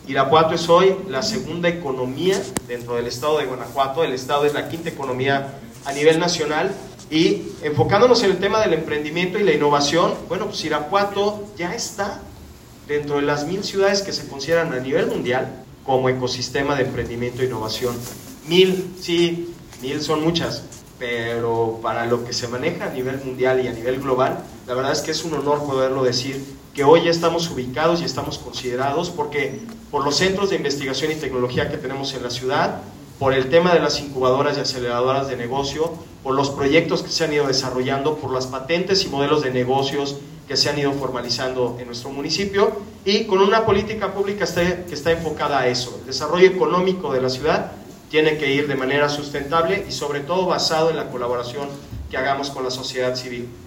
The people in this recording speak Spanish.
Irapuato es hoy la segunda economía dentro del estado de Guanajuato. El estado es la quinta economía a nivel nacional. Y enfocándonos en el tema del emprendimiento y la innovación, bueno, pues Irapuato ya está dentro de las 1000 ciudades que se consideran a nivel mundial como ecosistema de emprendimiento e innovación. 1000, sí, 1000 son muchas, pero para lo que se maneja a nivel mundial y a nivel global, la verdad es que es un honor poderlo decir, que hoy ya estamos ubicados y estamos considerados porque por los centros de investigación y tecnología que tenemos en la ciudad, por el tema de las incubadoras y aceleradoras de negocio, por los proyectos que se han ido desarrollando, por las patentes y modelos de negocios que se han ido formalizando en nuestro municipio y con una política pública que está enfocada a eso. El desarrollo económico de la ciudad tiene que ir de manera sustentable y sobre todo basado en la colaboración que hagamos con la sociedad civil.